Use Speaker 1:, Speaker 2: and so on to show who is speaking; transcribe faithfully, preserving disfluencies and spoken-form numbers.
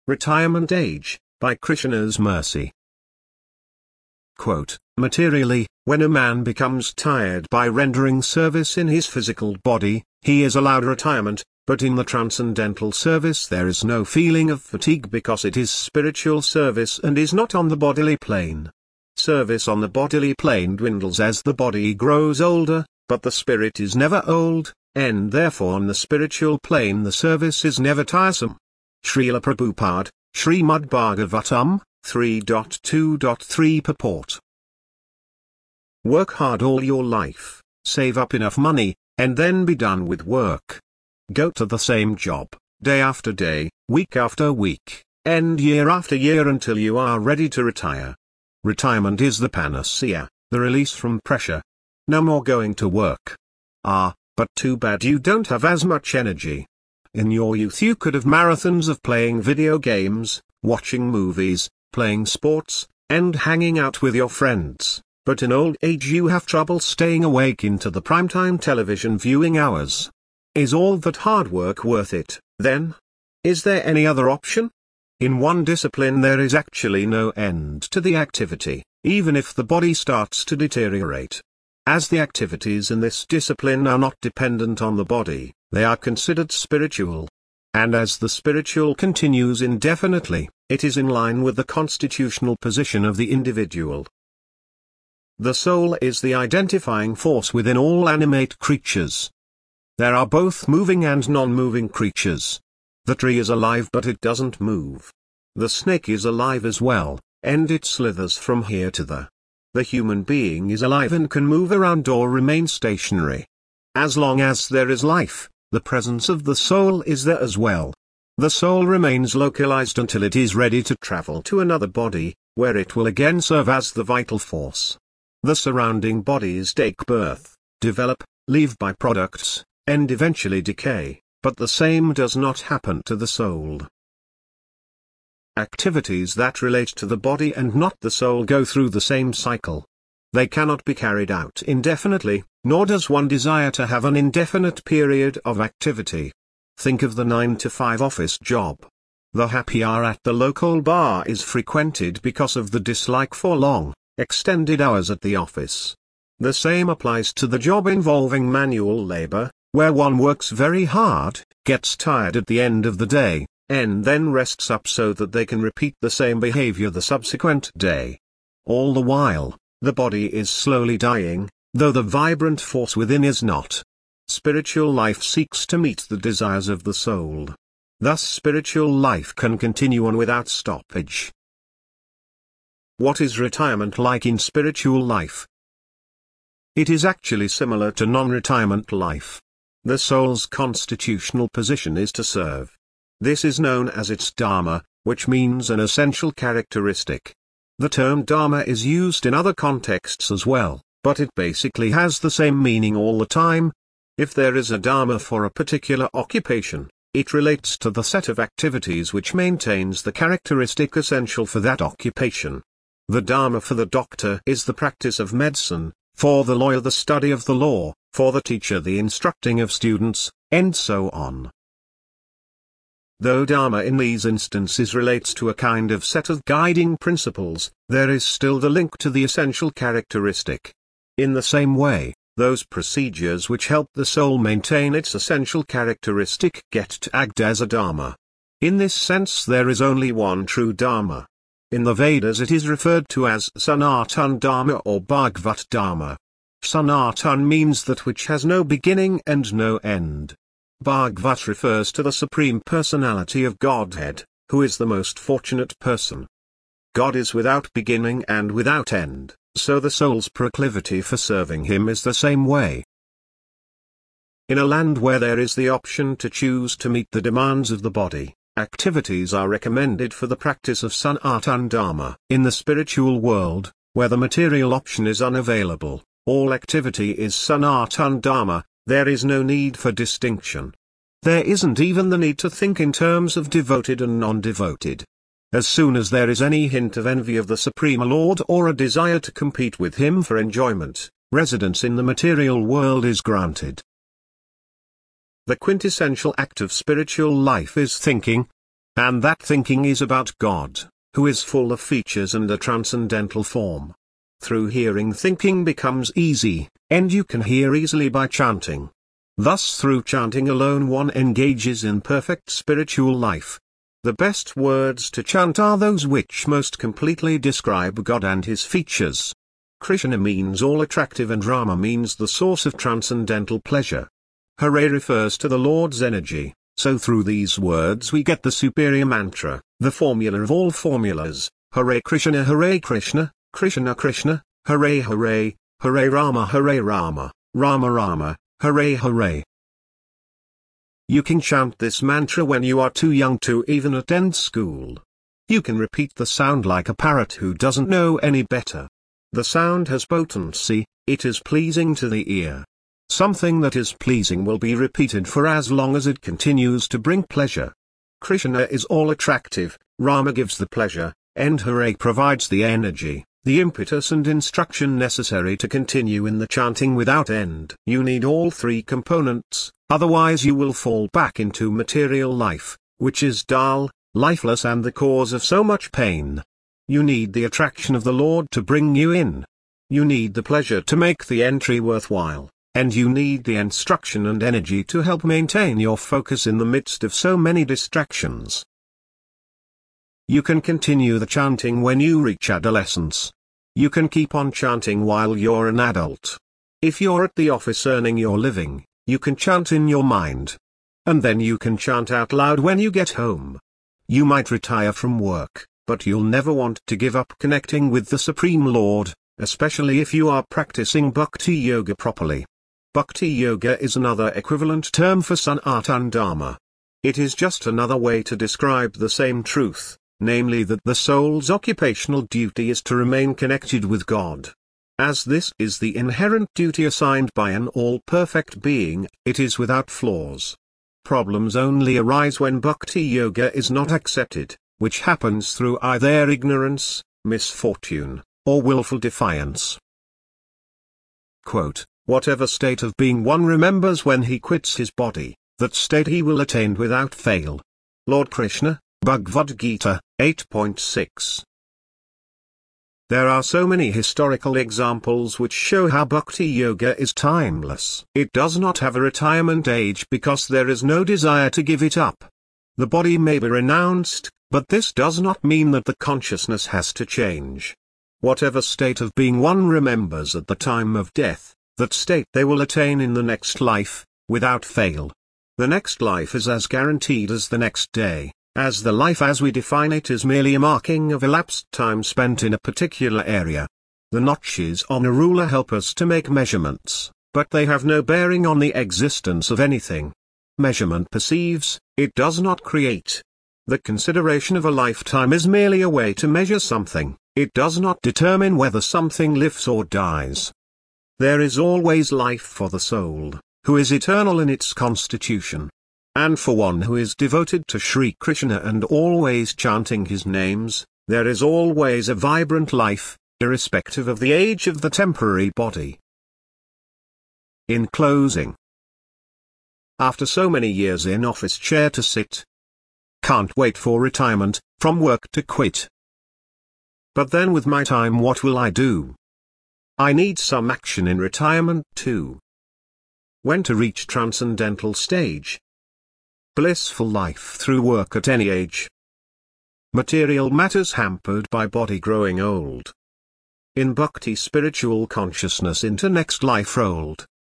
Speaker 1: Retirement Age, by Krishna's Mercy. Quote, materially, when a man becomes tired by rendering service in his physical body, he is allowed retirement, but in the transcendental service there is no feeling of fatigue because it is spiritual service and is not on the bodily plane. Service on the bodily plane dwindles as the body grows older, but the spirit is never old, and therefore on the spiritual plane the service is never tiresome. Srila Prabhupada, Srimad Bhagavatam, three point two point three Purport. Work hard all your life, save up enough money, and then be done with work. Go to the same job, day after day, week after week, and year after year until you are ready to retire. Retirement is the panacea, the release from pressure. No more going to work. Ah, but too bad you don't have as much energy. In your youth you could have marathons of playing video games, watching movies, playing sports, and hanging out with your friends, but in old age you have trouble staying awake into the primetime television viewing hours. Is all that hard work worth it, then? Is there any other option? In one discipline there is actually no end to the activity, even if the body starts to deteriorate. As the activities in this discipline are not dependent on the body, they are considered spiritual. And as the spiritual continues indefinitely, it is in line with the constitutional position of the individual. The soul is the identifying force within all animate creatures. There are both moving and non-moving creatures. The tree is alive but it doesn't move. The snake is alive as well, and it slithers from here to there. The human being is alive and can move around or remain stationary. As long as there is life, the presence of the soul is there as well. The soul remains localized until it is ready to travel to another body, where it will again serve as the vital force. The surrounding bodies take birth, develop, leave byproducts, and eventually decay, but the same does not happen to the soul. Activities that relate to the body and not the soul go through the same cycle. They cannot be carried out indefinitely, nor does one desire to have an indefinite period of activity. Think of the nine to five office job. The happy hour at the local bar is frequented because of the dislike for long, extended hours at the office. The same applies to the job involving manual labor, where one works very hard, gets tired at the end of the day, and then rests up so that they can repeat the same behavior the subsequent day. All the while, the body is slowly dying, though the vibrant force within is not. Spiritual life seeks to meet the desires of the soul. Thus spiritual life can continue on without stoppage. What is retirement like in spiritual life? It is actually similar to non-retirement life. The soul's constitutional position is to serve. This is known as its dharma, which means an essential characteristic. The term dharma is used in other contexts as well, but it basically has the same meaning all the time. If there is a dharma for a particular occupation, it relates to the set of activities which maintains the characteristic essential for that occupation. The dharma for the doctor is the practice of medicine, for the lawyer the study of the law, for the teacher the instructing of students, and so on. Though dharma in these instances relates to a kind of set of guiding principles, there is still the link to the essential characteristic. In the same way, those procedures which help the soul maintain its essential characteristic get to act as a dharma. In this sense there is only one true dharma. In the Vedas it is referred to as Sanatana Dharma or Bhagavat Dharma. Sanatana means that which has no beginning and no end. Bhagavat refers to the Supreme Personality of Godhead, who is the most fortunate person. God is without beginning and without end, so the soul's proclivity for serving him is the same way. In a land where there is the option to choose to meet the demands of the body, activities are recommended for the practice of Sanatana Dharma. In the spiritual world, where the material option is unavailable, all activity is Sanatana Dharma. There is no need for distinction. There isn't even the need to think in terms of devoted and non-devoted. As soon as there is any hint of envy of the Supreme Lord or a desire to compete with him for enjoyment, residence in the material world is granted. The quintessential act of spiritual life is thinking. And that thinking is about God, who is full of features and a transcendental form. Through hearing, thinking becomes easy, and you can hear easily by chanting. Thus through chanting alone one engages in perfect spiritual life. The best words to chant are those which most completely describe God and his features. Krishna means all attractive and Rama means the source of transcendental pleasure. Hare refers to the Lord's energy, so through these words we get the superior mantra, the formula of all formulas, Hare Krishna Hare Krishna, Krishna Krishna, Hare Hare, Hare Rama Hare Rama, Rama Rama, Hare Hare. You can chant this mantra when you are too young to even attend school. You can repeat the sound like a parrot who doesn't know any better. The sound has potency, it is pleasing to the ear. Something that is pleasing will be repeated for as long as it continues to bring pleasure. Krishna is all attractive, Rama gives the pleasure, and Hare provides the energy, the impetus and instruction necessary to continue in the chanting without end. You need all three components, otherwise you will fall back into material life, which is dull, lifeless and the cause of so much pain. You need the attraction of the Lord to bring you in. You need the pleasure to make the entry worthwhile, and you need the instruction and energy to help maintain your focus in the midst of so many distractions. You can continue the chanting when you reach adolescence. You can keep on chanting while you're an adult. If you're at the office earning your living, you can chant in your mind. And then you can chant out loud when you get home. You might retire from work, but you'll never want to give up connecting with the Supreme Lord, especially if you are practicing Bhakti Yoga properly. Bhakti Yoga is another equivalent term for Sanatana Dharma. It is just another way to describe the same truth, namely that the soul's occupational duty is to remain connected with God. As this is the inherent duty assigned by an all-perfect being, it is without flaws. Problems only arise when Bhakti Yoga is not accepted, which happens through either ignorance, misfortune, or willful defiance. Quote, "Whatever state of being one remembers when he quits his body, that state he will attain without fail." Lord Krishna, Bhagavad Gita, eight point six. There are so many historical examples which show how Bhakti Yoga is timeless. It does not have a retirement age because there is no desire to give it up. The body may be renounced, but this does not mean that the consciousness has to change. Whatever state of being one remembers at the time of death, that state they will attain in the next life, without fail. The next life is as guaranteed as the next day, as the life as we define it is merely a marking of elapsed time spent in a particular area. The notches on a ruler help us to make measurements, but they have no bearing on the existence of anything. Measurement perceives, it does not create. The consideration of a lifetime is merely a way to measure something, it does not determine whether something lives or dies. There is always life for the soul, who is eternal in its constitution. And for one who is devoted to Sri Krishna and always chanting his names, there is always a vibrant life, irrespective of the age of the temporary body. In closing, after so many years in office chair to sit, can't wait for retirement, from work to quit. But then with my time what will I do? I need some action in retirement too. When to reach transcendental stage? Blissful life through work at any age. Material matters hampered by body growing old. In bhakti spiritual consciousness into next life rolled.